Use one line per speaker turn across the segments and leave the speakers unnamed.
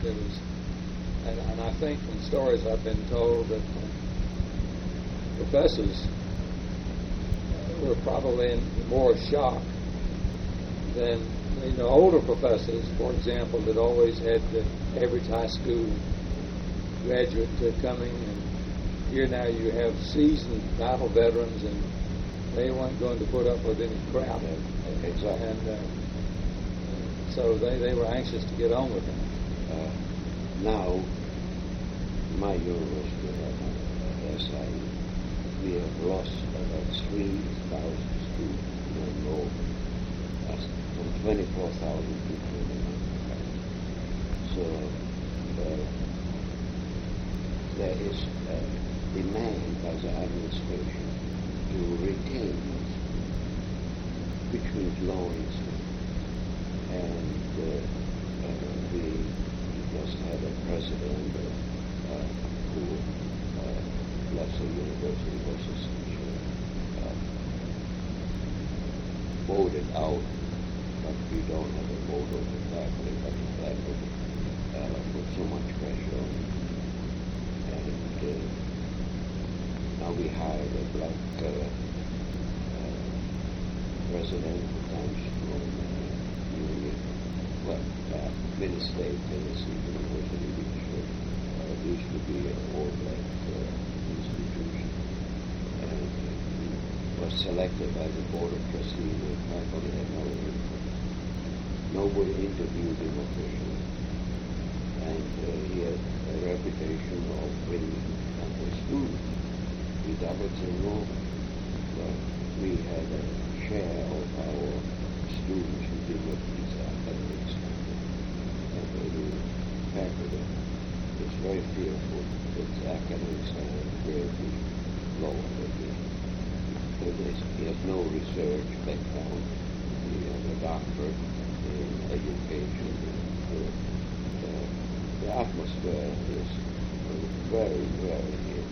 there was, and I think from stories I've been told that professors were probably in more shock than older professors, for example, that always had the average high school graduate coming, and here now you have seasoned battle veterans, and they weren't going to put up with any crap.
Exactly.
And so they were anxious to get on with it.
Now, my university, SIU, we have lost about 3,000 students in enrollment. That's from 24,000 people in the So there is a demand by the administration to retain those students, which means lowering students. And we just had a president who left the university, was essentially voted out, but we don't have a vote on the faculty, but the faculty put so much pressure on it. And now we hired a black president who comes from Union, Middle State, Tennessee University, which used to be an all-black institution. And he was selected by the Board of Trustees of faculty and nobody interviewed him officially. And he had a reputation of bringing campus students. We doubled the enrollment. But we had a share of our students who did not meet the academic standard. And the faculty is very fearful that the academic standard will be lower again. He has no research background. He has a doctorate in education. The atmosphere is very, very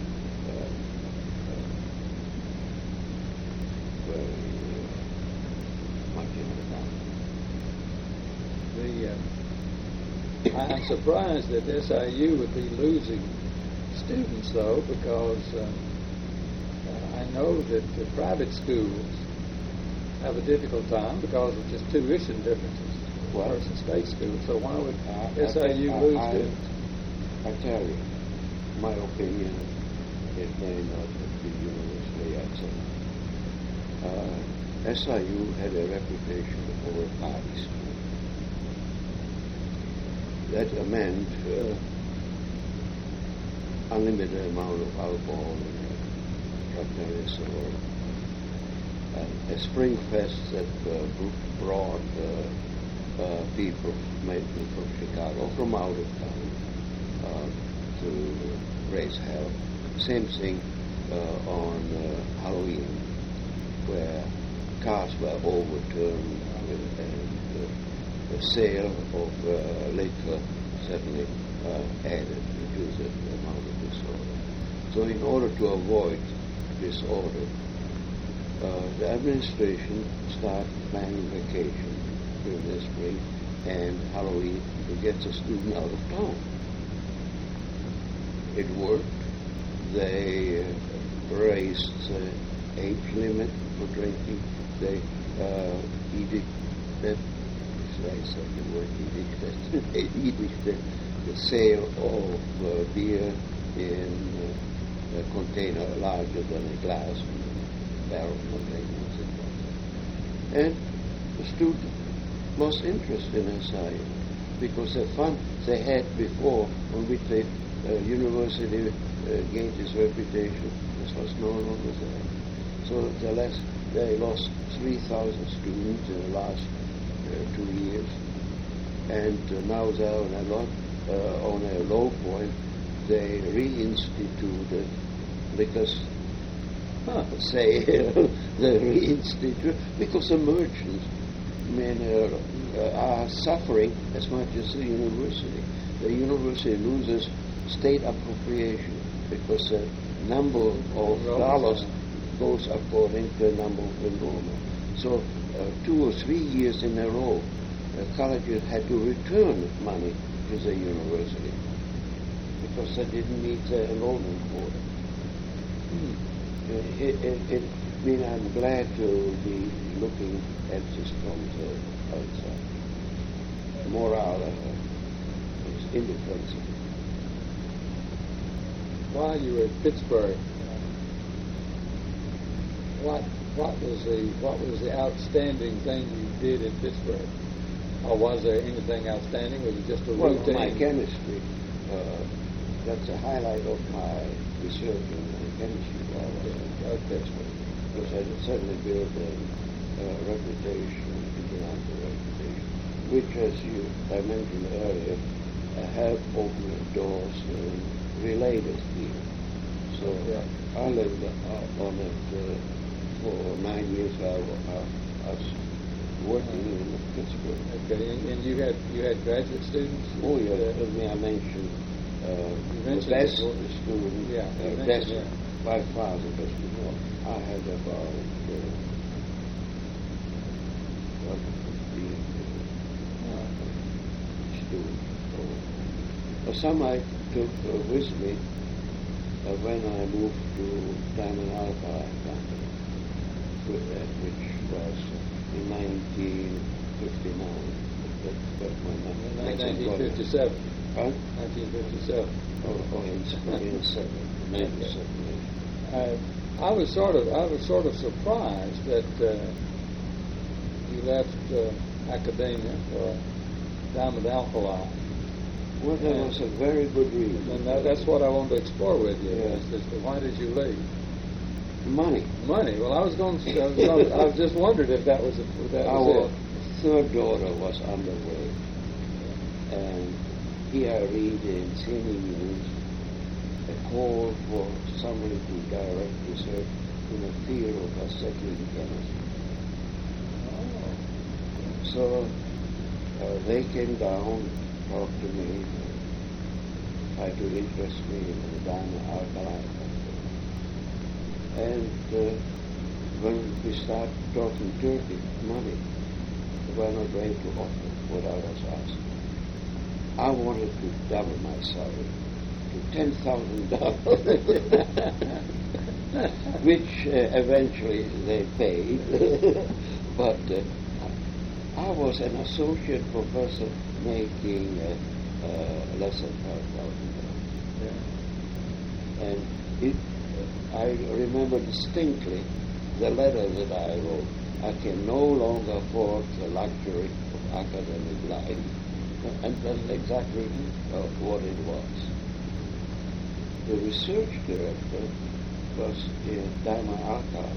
much in the back.
I'm surprised that SIU would be losing students, though, because I know that the private schools have a difficult time because of just tuition differences versus state schools. So why would SIU lose students?
I tell you, my opinion, it may not be universally accepted. SIU had a reputation for a party school. That meant unlimited amount of alcohol and drug and a spring fest that brought people mainly from Chicago, from out of town, to raise hell. Same thing on Halloween, where cars were overturned and the sale of liquor certainly added to the amount of disorder. So in order to avoid disorder, the administration started planning vacation during the spring and Halloween to get the student out of town. It worked. They raised the age limit for drinking. They edicted the sale of beer in a container larger than a glass, barrel containers, and the student lost interest in SIU because the fun they had before, on which the university gained its reputation, this was no longer there. So they lost 3,000 students in the last 2 years, and now they're on a low point. They reinstituted liquors sale. They reinstituted because the merchants are suffering as much as the university. The university loses state appropriation because the number of dollars goes according to the number of enrollment. So 2 or 3 years in a row, colleges had to return money to the university because they didn't meet the enrollment quota. I mean, I'm glad to be looking at this from the outside. Morale is indefensible.
While you were at Pittsburgh, what was the outstanding thing you did in Pittsburgh? Or was there anything outstanding? Was it just a routine?
My chemistry. That's a highlight of my research in chemistry while I was at Pittsburgh. Because I certainly built a reputation, international reputation, which, as I mentioned earlier, helped open doors in related fields. So I lived on it for 9 years. I was working in Pittsburgh.
Okay, and you had graduate students?
Oh yeah, I mentioned the best student. That's by far the best student. I had about 15 students. Some I took with me when I moved to Diamond Alkali Company, which was in 1959. That's my
1957.
Huh?
1957.
In 1997.
I was sort of surprised that you left academia for Diamond Alkali.
Well, there was a very good reason.
And that's what I wanted to explore with you.
Yeah.
As to why did you leave?
Money.
Money. Well, I was just wondered if that was
Our
it.
third daughter was underway, and here I read in CNE News a call for somebody to direct research in the field of acetylene chemistry.
Oh.
So they came down, talked to me, tried to interest me in the Diamond Alkali Company. And when we started talking dirty money, they were not ready to offer what I was asking. I wanted to double my salary to $10,000, which eventually they paid. But I was an associate professor making less than $5,000.
Yeah.
And I remember distinctly the letter that I wrote. I can no longer afford the luxury of academic life. And that's exactly what it was. The research director was in Diamond Alkali,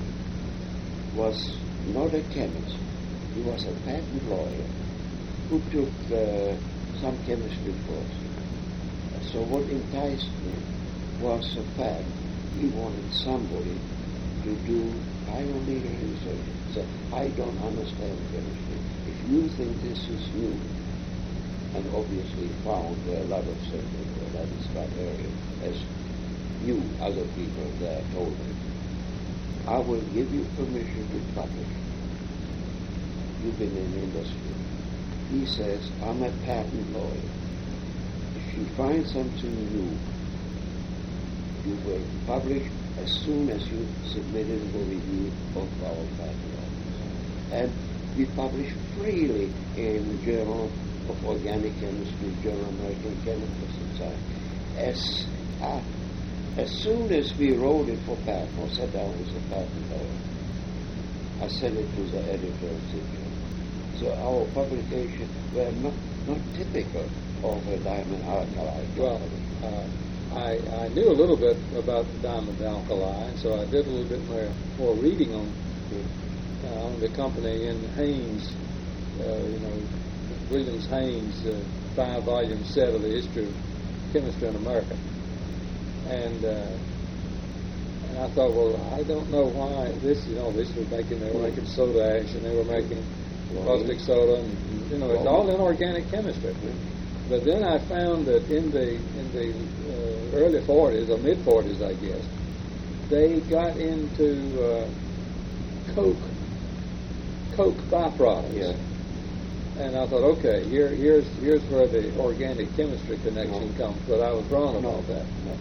was not a chemist. He was a patent lawyer who took some chemistry courses. So what enticed me was the fact he wanted somebody to do pioneer research. So I don't understand chemistry. If you think this is new, and obviously found a lot of things that is that area, as you, other people there told me, I will give you permission to publish. You've been in the industry. He says, I'm a patent lawyer. If you find something new, you will publish as soon as you submit it for review of our patent office. And we publish freely in the Journal of Organic Chemistry, Journal of American Chemical Society. As soon as we wrote it for patent, or sat down with the patent lawyer, I sent it to the editor of the journal. So our publications were not typical of a Diamond Alkali.
Well, I knew a little bit about Diamond Alkali, so I did a little bit more reading on the company in Haynes, Williams Haynes' 5-volume set of the history of chemistry in America. And I thought, well, I don't know why this was they were making soda ash, and they were making caustic soda, and it's all inorganic chemistry. But then I found that in the early 40s or mid 40s, I guess, they got into coke byproducts.
Yeah.
And I thought, okay, here's where the organic chemistry connection comes, but I was wrong about that.
No.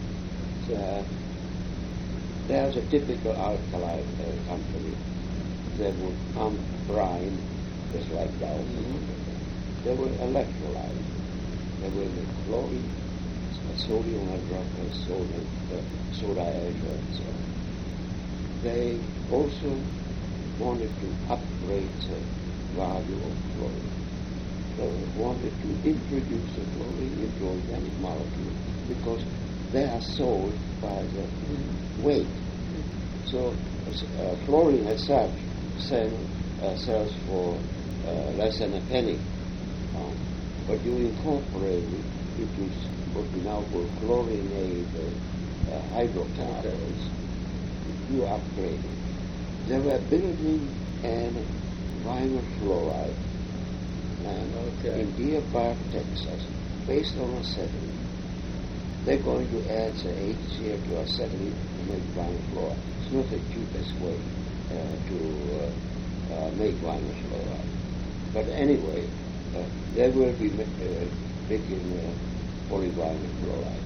There's a typical alkali company that would pump brine just like that.
Mm-hmm.
They will electrolyte. They will make chlorine, sodium hydroxide, soda ash, and so on. They also wanted to upgrade the value of chlorine. They wanted to introduce the chlorine into organic molecules because they are sold by the weight. So chlorine as such sells for less than a penny. But you incorporate it into what we now call chlorinated hydrocarbons. You upgrade it. They were building an vinyl fluoride plant in Deer Park, Texas, based on acetylene. They're going to add the HCl to acetylene to make vinyl fluoride. It's not the cheapest way to make vinyl fluoride. But anyway, they will be making polyvinyl fluoride.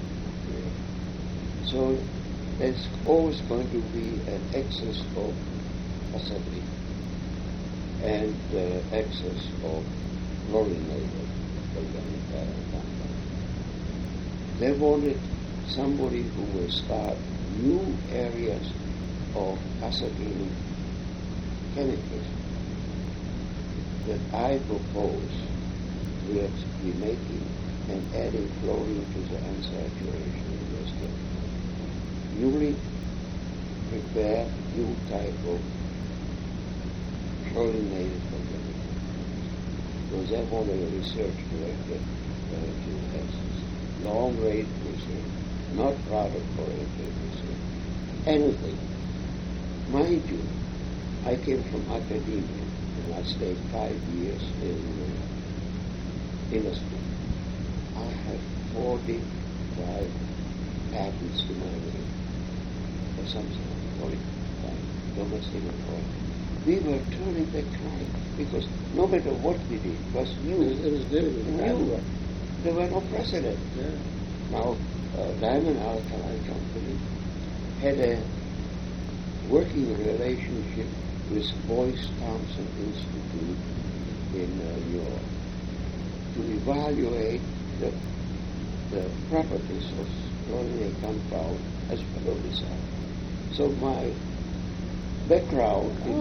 So there's always going to be an excess of acetylene and excess of chlorinated organic compound. They wanted somebody who will start new areas of acetylene chemicals that I propose will be making and adding chlorine to the unsaturation of those chemicals. Newly prepare new type of chlorinated organic compounds. Because I wanted a research director to access long-range research, not product-oriented research. Anything. Mind you, I came from academia, and I stayed 5 years in industry. I have 45 patents to my name, or something, 45, domestic and foreign. We were turning the crank, because no matter what we did, it was new.
It was new.
There were no precedent.
Yeah.
Now, Diamond Alkali Company had a working relationship with Boyce Thompson Institute in New York to evaluate the properties of chlorinated compound as well as design. So my background in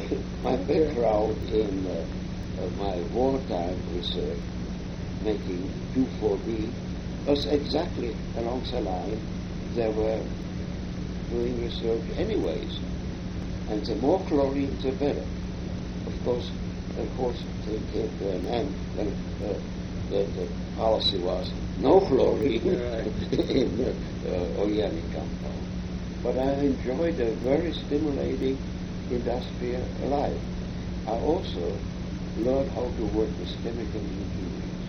my wartime research, making 2,4-D, was exactly along the line they were doing research anyways. And the more chlorine, the better. Of course, they came to an end when the policy was no chlorine in organic compound. But I enjoyed a very stimulating industrial life. I also learned how to work with chemical engineers.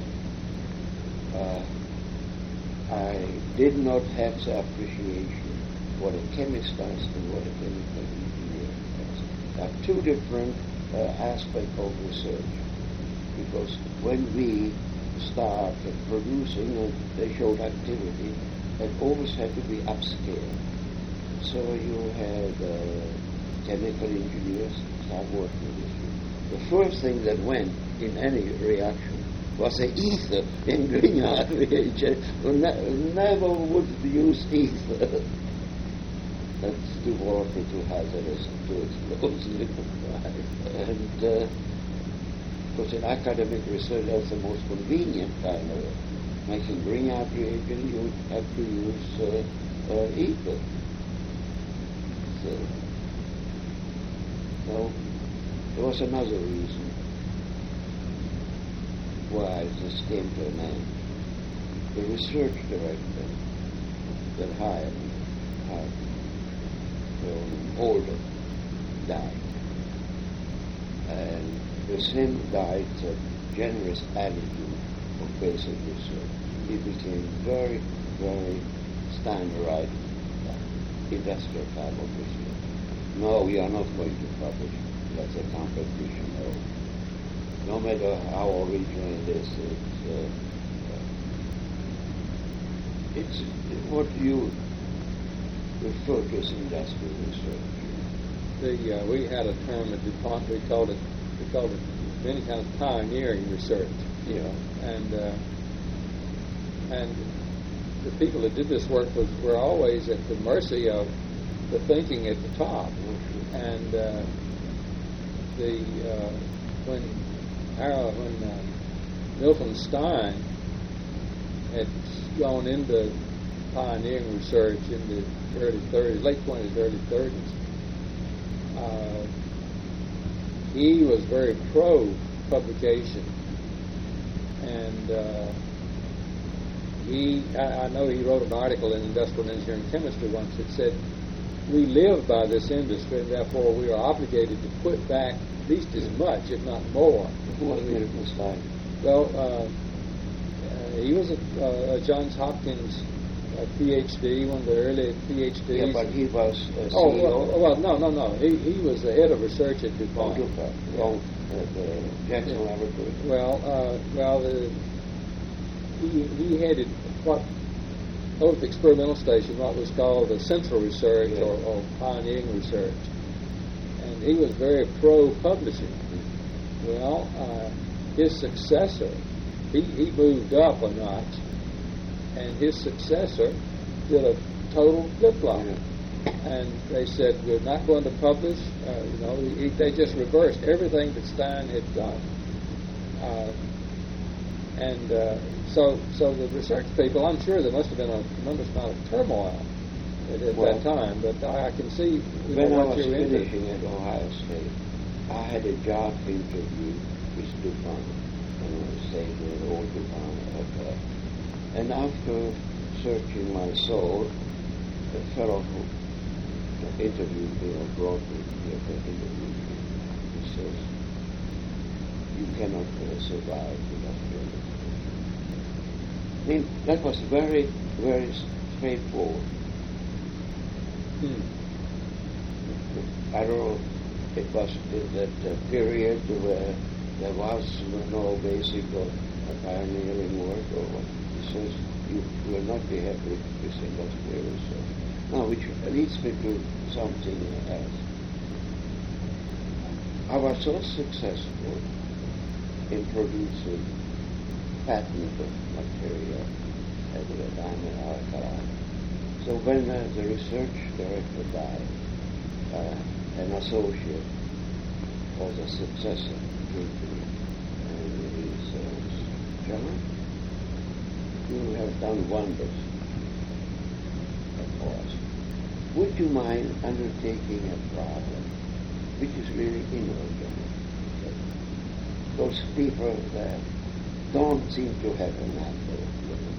I did not have the appreciation what a chemist does and what a chemical engineer does. There are two different aspects of research, because when we start producing and they showed activity, it always had to be upscale. So you had chemical engineers start working with you. The first thing that went in any reaction was the ether in Grignard reagent. Never would use ether. That's too volatile, too hazardous, too explosive. And because in academic research, that's the most convenient kind of making Grignard reagent. You have to use ether. So, no, there was another reason why this came to an end. The research director that hired me, older, died. And with him died the generous attitude of basic research. He became very, very standardized industrial type of research. No, we are not going to publish. That's a competition. no matter how original it is, it's what you refer to as industrial research.
We had a term at DuPont. We called it many times pioneering research.
Yeah.
And the people that did this work were always at the mercy of the thinking at the top. And when Milton Stein had gone into pioneering research in the early 30s, late 20s, early 30s, he was very pro-publication. And I know he wrote an article in Industrial Engineering Chemistry once that said, we live by this industry, and therefore we are obligated to put back at least as much, if not more.
Who was Milton Stein?
Well, he was a Johns Hopkins PhD, one of the early PhDs.
Yeah, but he was CEO.
Well, no. He was the head of research at DuPont.
Jackson Laboratory.
He headed both experimental station, what was called the central research or pioneering research, and he was very pro-publishing. Well, his successor, he moved up a notch, and his successor did a total flip-flop. And they said, we're not going to publish. They just reversed everything that Stein had done. So the research people, I'm sure there must have been a tremendous amount of turmoil at that time, but I can see
when I
what
was
you're into.
finishing at Ohio State, I had a job interview with DuPont, and I was staying with old DuPont hotel. And after searching my soul, the fellow who interviewed me or brought me here to interview me, he says, you cannot survive without doing it. I mean, that was very, very straightforward. I don't know, it was in that period where there was no basic or pioneering work or what. He says, you will not be happy with this industrial research. Now, which leads me to something else. I was so successful in producing patented material as a diamond alkali. So when the research director died, an associate was a successor came to me, and he says, John, you have done wonders for us. Would you mind undertaking a problem which is really inorganic? Those people that don't seem to have a natural living.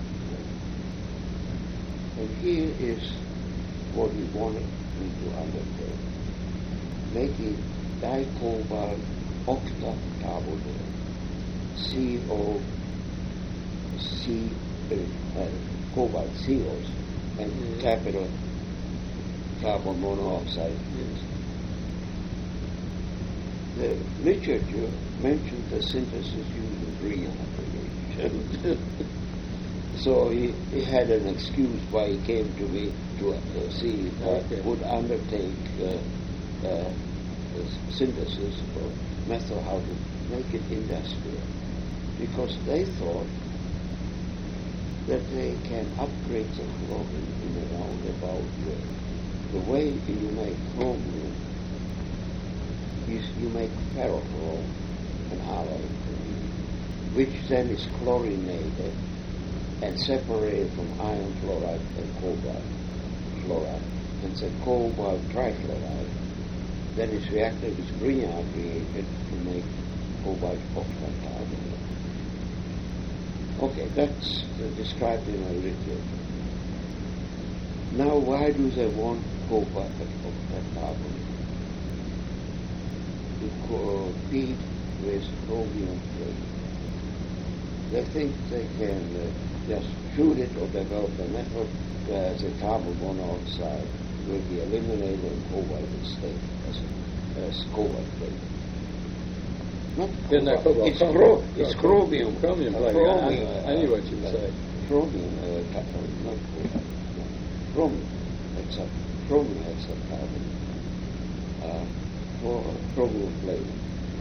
And here is what he wanted me to undertake. Making dicobalt octacarbonyl, cobalt COs, and capital carbon monoxide. The literature mentioned the synthesis using Grignard reagent. So he had an excuse why he came to me to see if I would undertake synthesis or method how to make it industrial. Because they thought that they can upgrade the chromium in a roundabout way. The way you make chromium is you make ferrochrome, an alloy, which then is chlorinated and separated from iron fluoride and cobalt fluoride. And the cobalt trifluoride then is reacted with Grignard reagent to make cobalt octacarbonyl. Okay, that's described in our literature. Now, why do they want cobalt octacarbonyl? To compete with chromium 3. They think they can just shoot it or develop a method where the carbon monoxide will be eliminated and cobalt will stay as cobalt plate. not
Isn't that
cobalt. It's chromium.
Chromium plating. I knew what you were saying.
Chromium, not cobalt. No. Chromium. Chromium hexacarbon for chromium plating.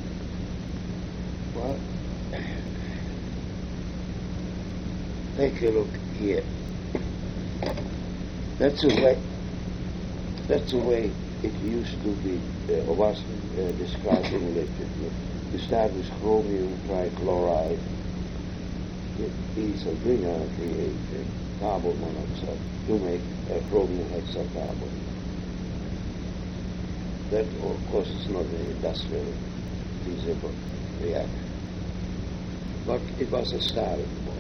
Well, take a look here. That's the way it used to be, or was described in literature. You start with chromium trichloride. It is a greenhouse reagent, carbon monoxide, to make chromium hexacarbon. That, of course, is not an industrial feasible reaction. But it was a starting point.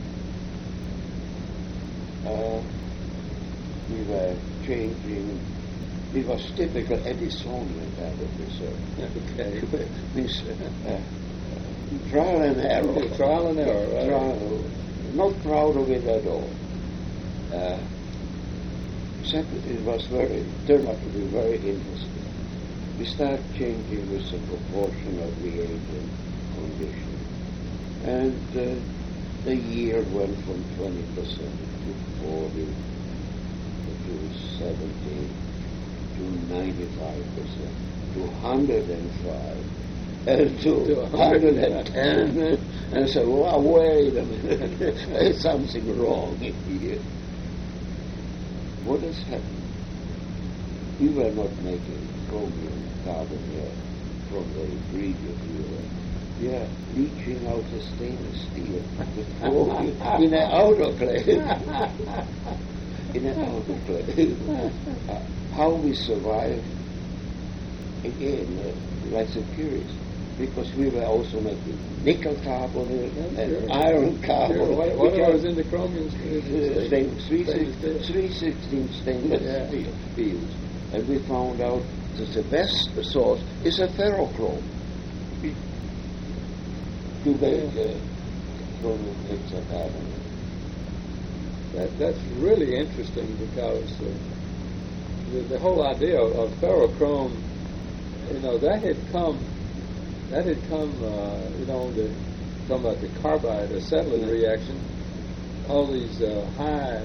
We were changing. It was typical Edisonian kind of research.
Okay.
Means trial and error.
Trial and error. Right?
Not proud of it at all. Second, it turned out to be very interesting. We started changing with the proportion of reagent condition, and the yield went from 20% to 40 to 70 to 95% to 105 and to 110. And I said, well, wait a minute, there's something wrong here. What has happened? We were not making chromium carbon yet from the ingredient we were. We are leaching out the stainless steel in an autoclave. In an autoclave. How we survive, again, that's a curious, because we were also making nickel carbonate and iron carbonate.
Sure. What was in the chromium?
316 stainless steel fields. And we found out that the best source is a ferrochrome to make chromium hexacarbonate.
That's really interesting, because the whole idea of ferrochrome, that had come, talking about the carbide acetylene reaction, all these high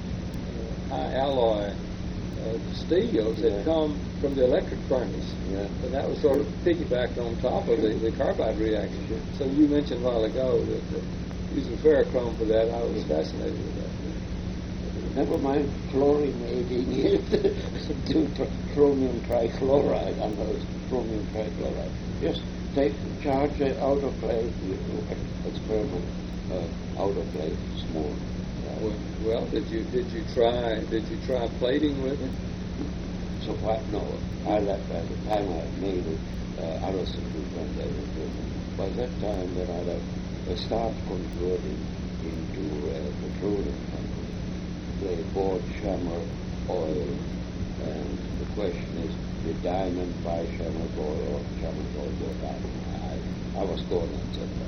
alloy steels had come from the electric furnace, and that was sort of piggybacked on top of the carbide reaction. So you mentioned a while ago that using ferrochrome for that, I was fascinated with that.
Never mind chlorinating it to chromium trichloride, chromium trichloride. Just charge the autoclave, experiment autoclave small.
Well, did you try plating with it?
So what? No. I left by the time I made it. Allison went there with me. By that time, then I start converting into petroleum company. They bought Chamar oil, and the question is, did Diamond buy Chamar oil or Chamar oil buy Diamond? I was going on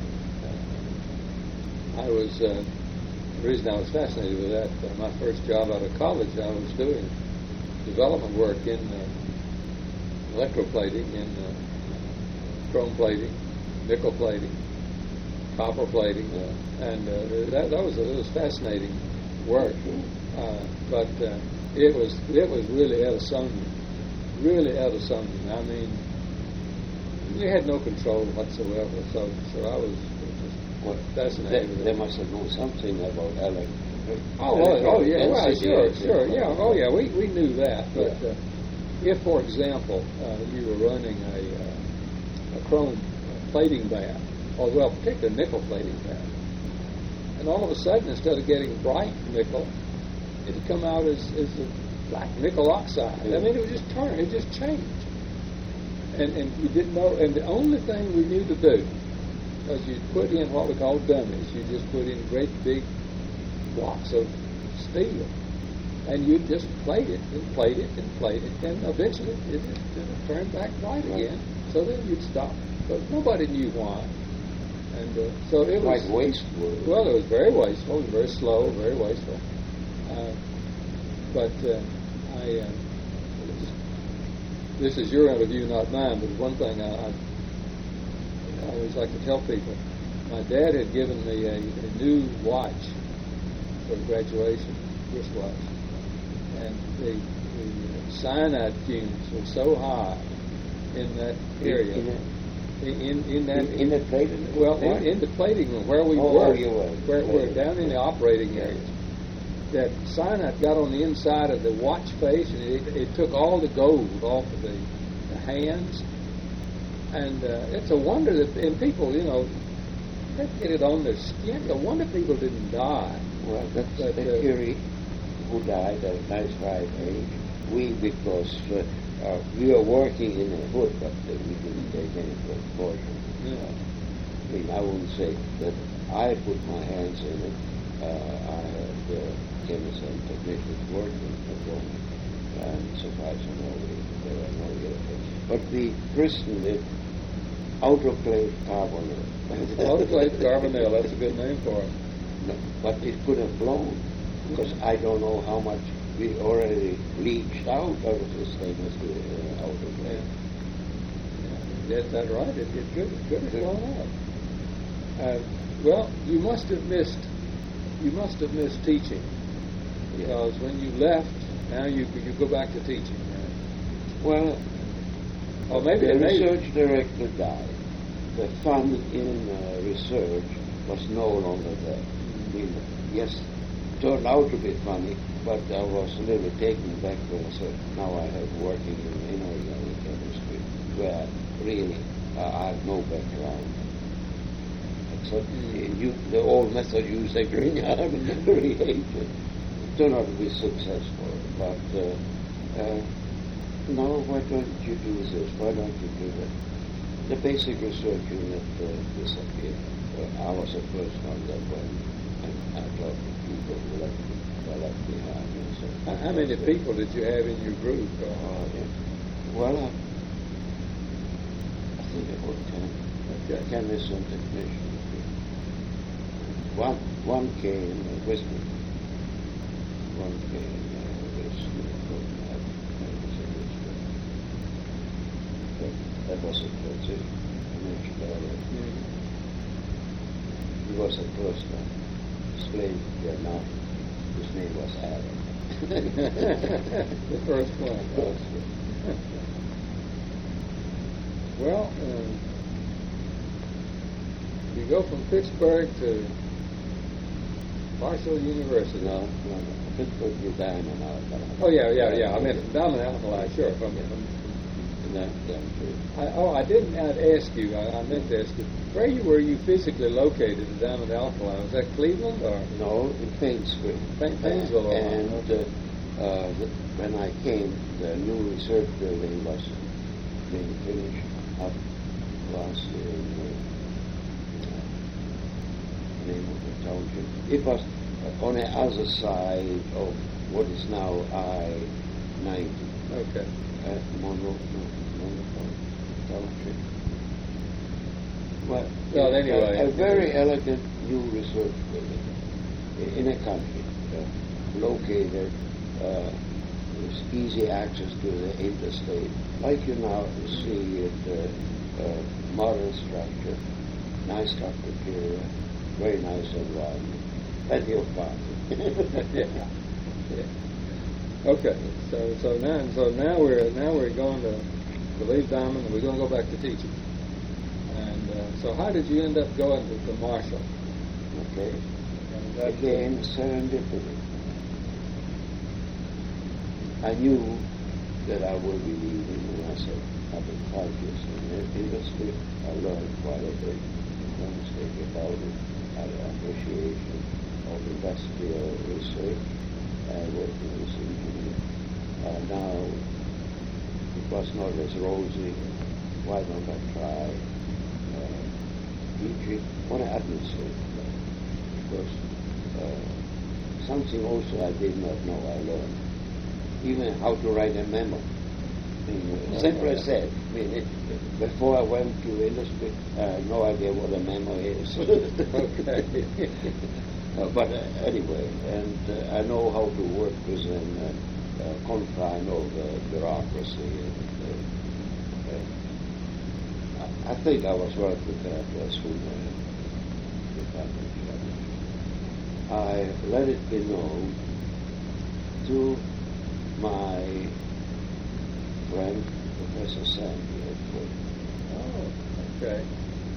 that. The reason I was fascinated with that, my first job out of college, I was doing development work in electroplating, in chrome plating, nickel plating, copper plating, and that was fascinating work. But it was really Edisonian. I mean, we had no control whatsoever. So I was just fascinated. They must have known something about electric.
Oh yeah, well, sure, yeah. Oh yeah, we knew that. But if, for example, you were running a chrome plating bath, or particularly nickel plating bath, and all of a sudden, instead of getting bright nickel, it would come out as a black nickel oxide. I mean, it would just turn, it just changed. And you didn't know, and the only thing we knew to do was you put in what we call dummies. You just put in great big blocks of steel, and you just plate it, and eventually it turned back white again. So then you'd stop. But nobody knew why. And so it was...
Like wasteful.
Well, it was very wasteful, very slow, very wasteful. This is your interview, not mine, but one thing I always like to tell people, my dad had given me a new watch for graduation, wristwatch, and the cyanide fumes were so high in that area. In the
plating?
Well, in the plating room where we
were.
Where we're down in the operating areas. That cyanide got on the inside of the watch face, and it took all the gold off of the hands. And it's a wonder that, and people, they get it on their skin. It's a wonder people didn't die.
Well, that's the theory who died at a nice ripe age. Because we were working in a hood, but we didn't take any precaution. I wouldn't say that I put my hands in it. I had chemists and technicians working at home, and surprisingly there were no irritations. But we christened it autoclave carbonyl.
Autoclave carbonyl, that's a good name for it.
No, but it could have blown, because I don't know how much we already leached out of the stainless autoclave.
That's that right. It could have blown out. Well, you must have missed teaching, because when you left, now you go back to teaching.
Well,
maybe
the research director died. The fun in research was no longer there. Yes, it turned out to be funny, but I was a little taken back when I said, now I have working in inorganic chemistry, where really I have no background. Except the old method used agreeing reagent. It turned out to be successful, but no, why don't you do this? Why don't you do that? The basic research unit disappeared. I was the first one that went, and I thought the people were left behind. So
how many people did you have in your group?
Well, I think about 10.
Okay.
Chemists and technicians. One came with me. One came with me. That was a transition. I mentioned earlier. He was the first one. Slave there now. His name was Adam.
The first one. Well, you go from Pittsburgh to Marshall University.
No. Pittsburgh to Diamond Alkali.
Oh, yeah. I mean, Diamond Alkali, sure. I didn't ask you. I meant to ask you. Where were you physically located at Diamond Alkali? Was that Cleveland or?
No, in Painesville.
Painesville.
And when I came, the new research building was being finished up last year in the name of the township. It was on the other side of what is now I-90.
Okay.
Monroe Township. Well,
anyway.
A very elegant new research building in a country, located with easy access to the interstate. Like you now see it, modern structure, nice cafeteria, very nice environment, plenty of parking.
Yeah. Okay, so now we're going to leave Diamond, and we're going to go back to teaching. And so how did you end up going to Marshall?
Okay. Again, serendipity. I knew that I would be leaving when I said I've been 5 years in the industry. I learned quite a bit. No mistake about it. I had an appreciation of industrial research. I worked as an engineer. Now, it was not as rosy. Why don't I try teaching? What an administrative level. Because something also I did not know I learned. Even how to write a memo. Simple as that. Before I went to industry, I had no idea what a memo is.
Okay.
But anyway, and I know how to work within confine of bureaucracy. And, I think I was well prepared to assume the department challenge. I let it be known to my friend, Professor Sandy at Ford.
Oh, okay.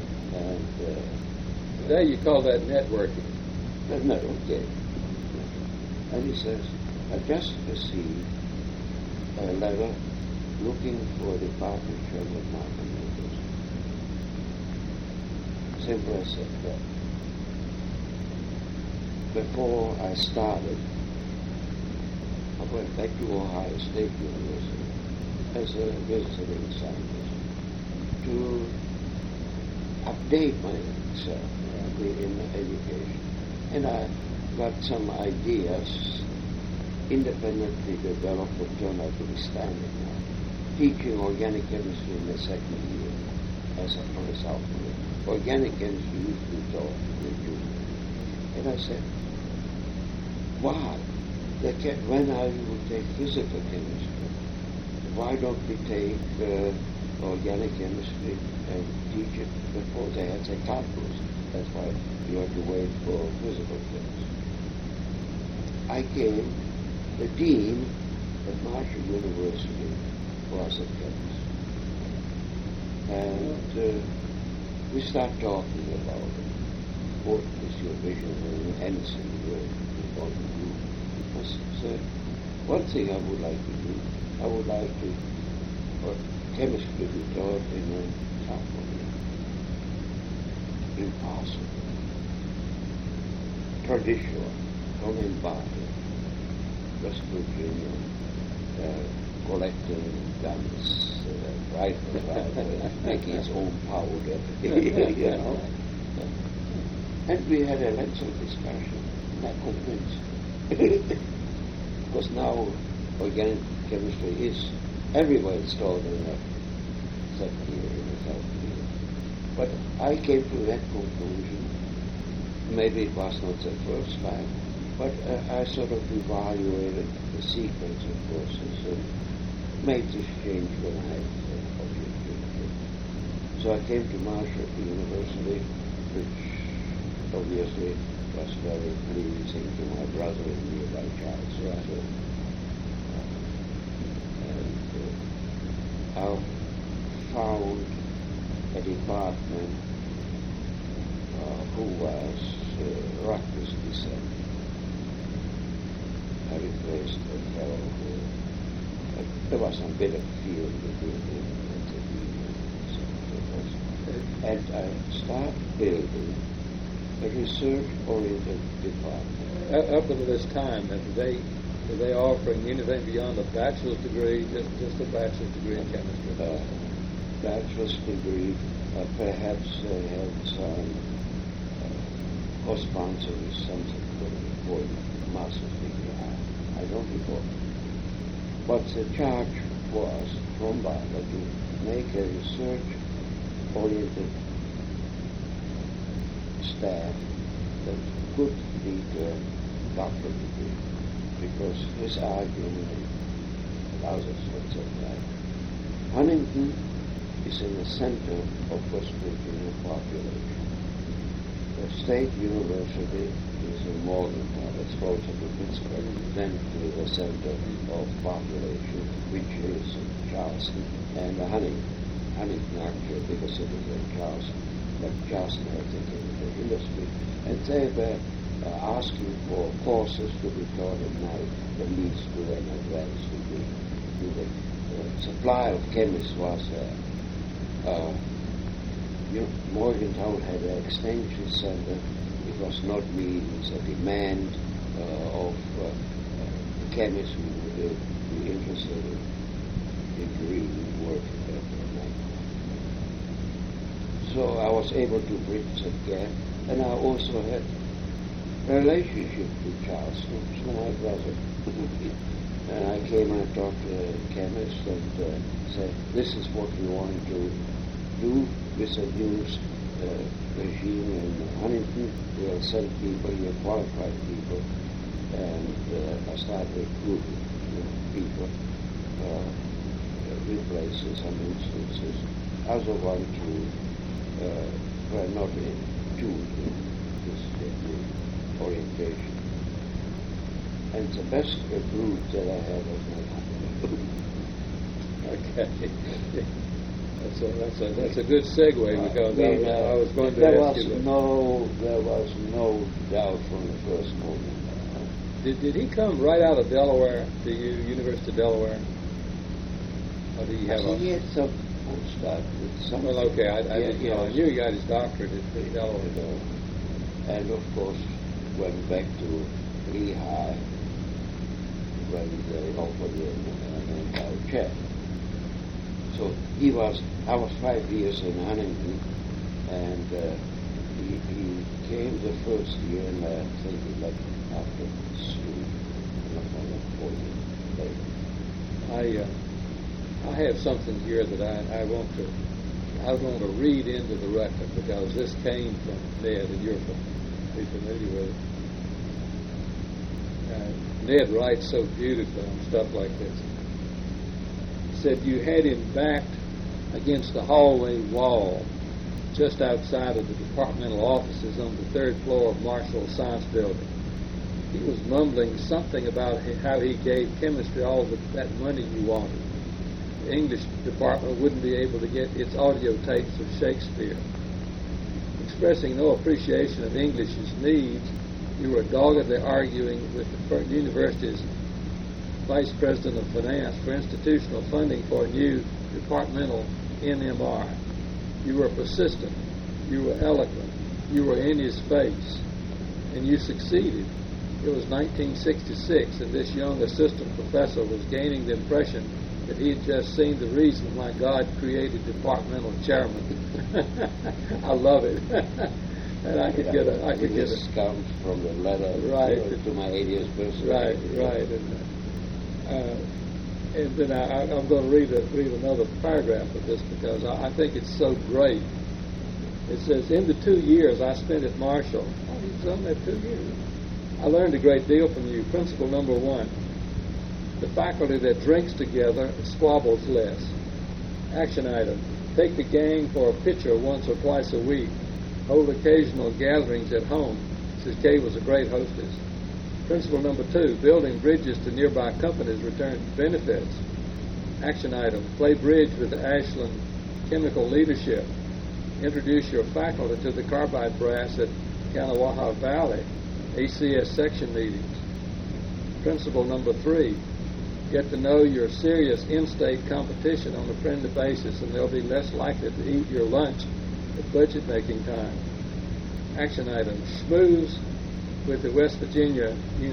And
Today you call that networking.
no, okay. And he says, I just received a letter looking for a department chair at Markham University. Simple as that. Before I started, I went back to Ohio State University as a visiting scientist to update myself in education. And I got some ideas independently developed that turned out to be standard now. Teaching organic chemistry in the second year as a result of it. Organic chemistry used to be taught in junior. And I said, wow, when are you will take physical chemistry? Why don't we take organic chemistry and teach it before they had their calculus? That's why you have to wait for physical chemistry. I came, the dean at Marshall University was a chemist. And we started talking about it. What is your vision of anything you want to do? I said, one thing I would like to do, I would like to, chemistry to be taught in a faculty. Impossible. Traditional, don't embody. West Virginia, collecting guns, rifles, making his own powder, you know. And we had a lengthy discussion, and I convinced. Because now organic chemistry is everywhere installed in the second year, in the third year. But I came to that conclusion. Maybe it was not the first time, but I sort of evaluated the sequence of courses and made this change when I had the opportunity. So I came to Marshall University, which obviously was very pleasing to my brother and nearby Charles. Right. So, I found a department who was Rutgers descent. I replaced a fellow who there was some bit of field between him and the dean and I started building a research-oriented department.
Up until this time, were they offering anything beyond a bachelor's degree, just a bachelor's degree in chemistry?
Bachelor's degree, perhaps they had some co-sponsoring something for master's degree. I don't recall. But the charge was from Barbara to make a research-oriented staff that could lead to a doctorate degree, because his argument allows us to say that Huntington is in the center of West Virginia population. The state university is in Morgantown, that's closer to Pittsburgh, than to the center of population, which is Charleston and Huntington. Huntington actually a bigger city than Charleston, but Charleston has the chemical industry. And they were asking for courses to be taught at night that leads to an advanced degree. The supply of chemists was there. Morgantown had an extension center. It was not meeting the demand of chemists who would be interested in doing work at night. So I was able to bridge that gap, and I also had a relationship with Charleston, so my brother. And I came and talked to a chemist and said, this is what we want to do with the new regime in Huntington. We'll send people, you'll qualified people, and I started recruiting people, replacing some instances. other one to were not in tune in this orientation. And the best group that I had was my company.
Okay. That's a good segue because I was going to ask you.
There was no doubt from the first moment.
Did he come right out of Delaware to University of Delaware? Or did he have
he had some postdoc with some.
Well, okay, I knew he got his doctorate at Delaware.
And of course, went back to Lehigh when they offered him an endowed chair. So I was 5 years in Huntington, and he came the first year, and I think he left after 4 years later.
I have something here that I want to read into the record because this came from Ned, and you're familiar with it. Ned writes so beautifully on stuff like this. He said, you had him backed against the hallway wall just outside of the departmental offices on the third floor of Marshall Science Building. He was mumbling something about how he gave chemistry all that money you wanted. The English department wouldn't be able to get its audio tapes of Shakespeare. Expressing no appreciation of English's needs, you were doggedly arguing with the university's vice president of finance for institutional funding for a new departmental NMR. You were persistent, you were eloquent, you were in his face, and you succeeded. It was 1966, and this young assistant professor was gaining the impression that he had just seen the reason why God created departmental chairman. I love it. And I could get a...
This comes from the letter to my 80th birthday.
Right. And then I'm going to read another paragraph of this because I think it's so great. It says, in the 2 years I spent at Marshall, he's done that 2 years, I learned a great deal from you. Principle number 1, the faculty that drinks together squabbles less. Action item, take the gang for a pitcher once or twice a week. Hold occasional gatherings at home. Mrs. Kay was a great hostess. Principle number 2, building bridges to nearby companies returns benefits. Action item, play bridge with the Ashland Chemical Leadership. Introduce your faculty to the carbide brass at Kanawha Valley ACS section meetings. Principle number 3, get to know your serious in-state competition on a friendly basis, and they'll be less likely to eat your lunch at budget-making time. Action item, schmooze with the West Virginia,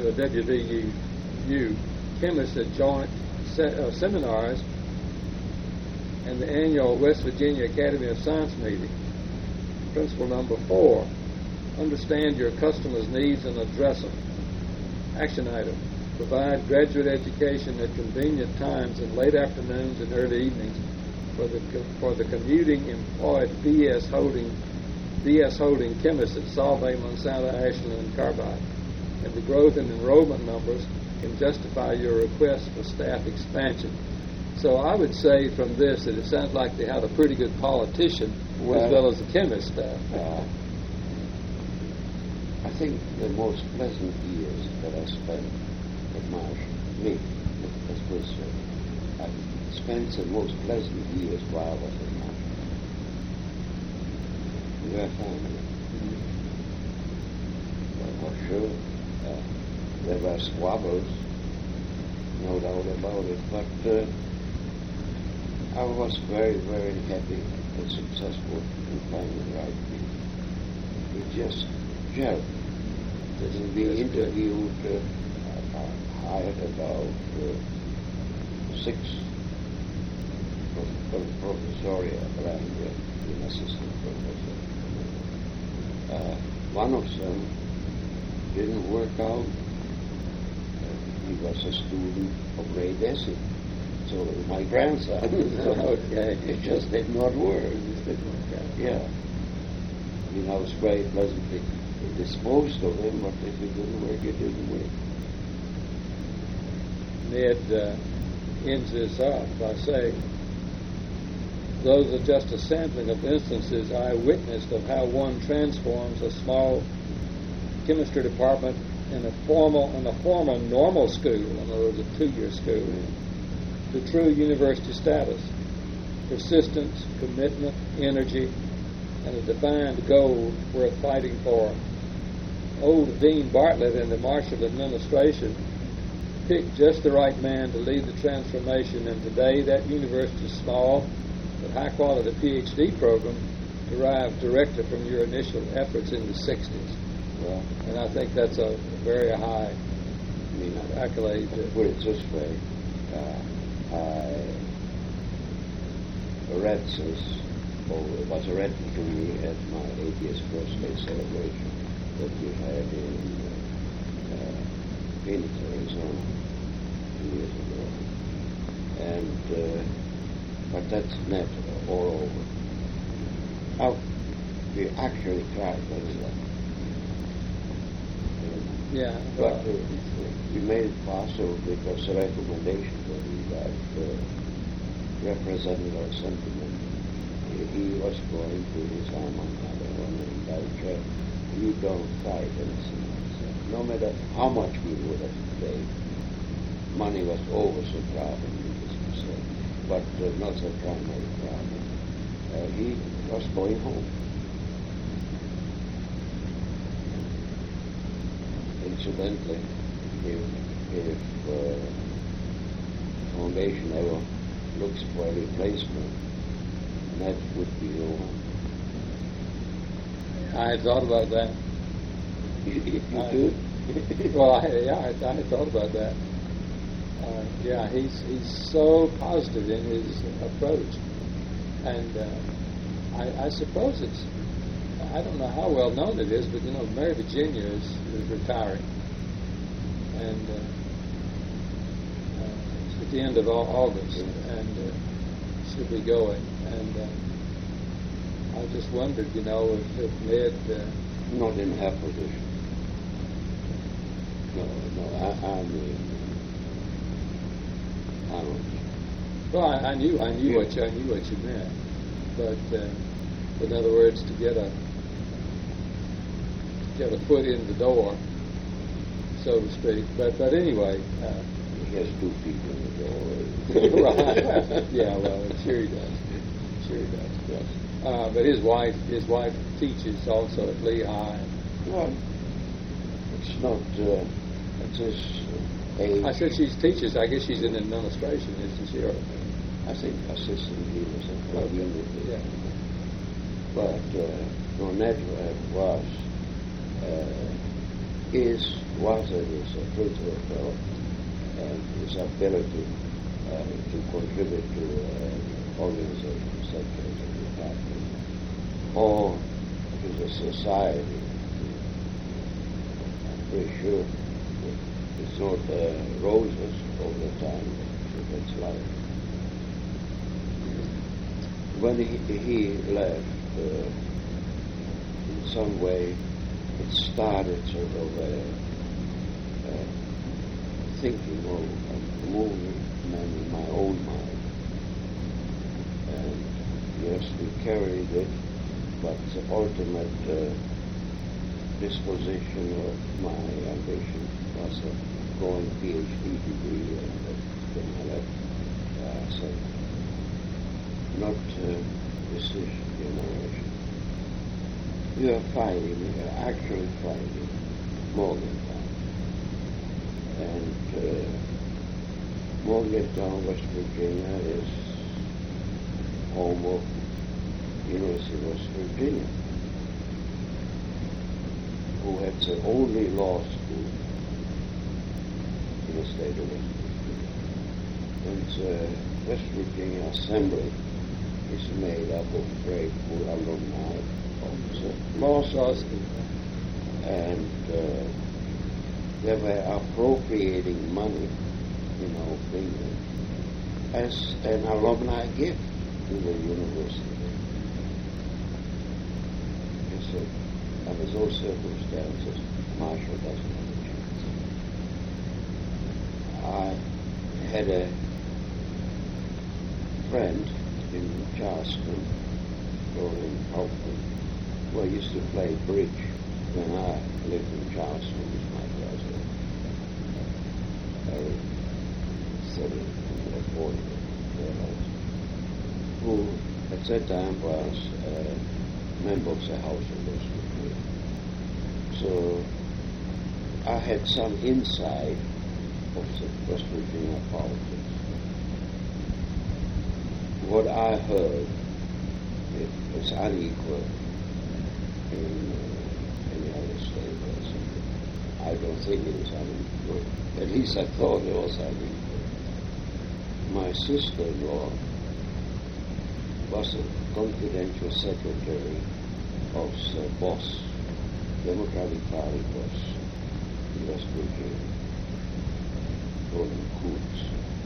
WVU chemists at joint seminars and the annual West Virginia Academy of Science meeting. Principle number 4, understand your customers' needs and address them. Action item, provide graduate education at convenient times in late afternoons and early evenings for the commuting employed BS holding chemists at Solvay, Monsanto, Ashland, and Carbide. And the growth in enrollment numbers can justify your request for staff expansion. So I would say from this that it sounds like they had a pretty good politician as well as a chemist staff.
I think the most pleasant years that I spent at Marshall, let's put it straight, I spent the most pleasant years while I was at Marshall. We were family. But for sure, there were squabbles, no doubt about it, but I was very, very happy and successful in finding the right people. We just gelled. We interviewed, hired about 6 professoria, an assistant professor. One of them didn't work out. He was a student of Ray Desi, so my grandson.
Okay.
It just did not work. Yeah. I mean, I was very pleasantly disposed of him, but if it didn't work, it didn't work.
Ned ends this up by saying, those are just a sampling of instances I witnessed of how one transforms a small chemistry department in a former normal school, in other words, a 2-year school, to true university status. Persistence, commitment, energy, and a defined goal worth fighting for. Old Dean Bartlett in the Marshall administration picked just the right man to lead the transformation, and today that university's small but high-quality PhD program derived directly from your initial efforts in the 60s.
Well,
and I think that's a very high accolade.
Put it this way, it was written to me at my 80th birthday celebration that we had in Phoenix, Arizona, 2 years ago. And but that's not all over. We actually tried very well.
Yeah,
but we made it possible because the recommendation that we got represented our sentiment. He was going to his alma mater and Belcher. You don't fight anything like that. No matter how much we would have paid, money was always a problem, but not the primary problem. He was going home. Incidentally, if foundation ever looks for a replacement, that would be the one.
I had thought about that.
You do?
Well, I had thought about that. He's so positive in his approach, and I suppose I don't know how well known it is, but Mary Virginia is retiring, and it's at the end of August, and she'll be going, and I just wondered, if Ned
not in her position. No, I mean, I don't.
Well, I knew what you meant, but in other words, to get a foot in the door, so to speak. But anyway,
he has 2 feet in the door.
Right? Yeah, well, sure he does. Yes. But his wife teaches also at Lehigh.
Well, it's not. It's his age.
I said she teaches. I guess she's in administration, isn't she?
I think assistant he was at the university.
Yeah.
But Ned was a critical fellow, and his ability to contribute to organizations such as the department or to the society. I'm pretty sure it's not roses all the time, but it's life. When he left, in some way, it started sort of thinking of moving in my own mind. And yes, we carried it, but the ultimate disposition of my ambition was a going PhD degree, and then I left. So not decision generation. We are actually fighting Morgantown. And Morgantown, West Virginia is home of University of West Virginia, who had the only law school in the state of West Virginia. And the West Virginia Assembly is made up of grateful alumni of the law school. And they were appropriating money, in our opinion, as an alumni gift to the university. And so, under those circumstances, Marshall doesn't have a chance. I had a friend in Charleston or in Oakland, where I used to play bridge when I lived in Charleston with my brother. I 7 or 40 who at that time was a member of the House of Representatives. So I had some insight of the West Virginia politics. What I heard, it was unequal in any other state or something. I don't think it was unequal. At least I thought it was unequal. My sister-in-law was a confidential secretary of the boss, Democratic Party boss in West Virginia, Gordon Coots,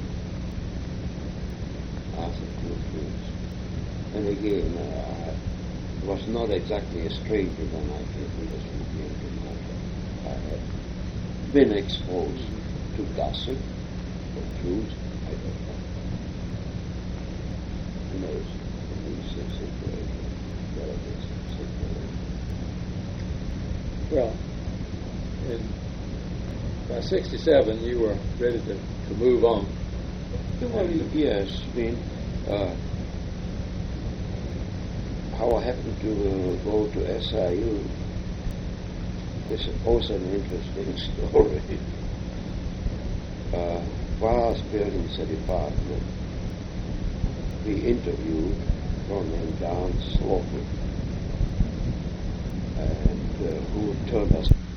Arthur Coots. And again, I was not exactly a stranger when I came to West Virginia. I had been exposed to gossip or truth, I don't know. Who knows?
Well, by 67, you were ready to move on.
Well, yes. I mean, how I happened to go to SIU is also an interesting story. While I was building the department, we interviewed a girl named John Slaughter, and who turned us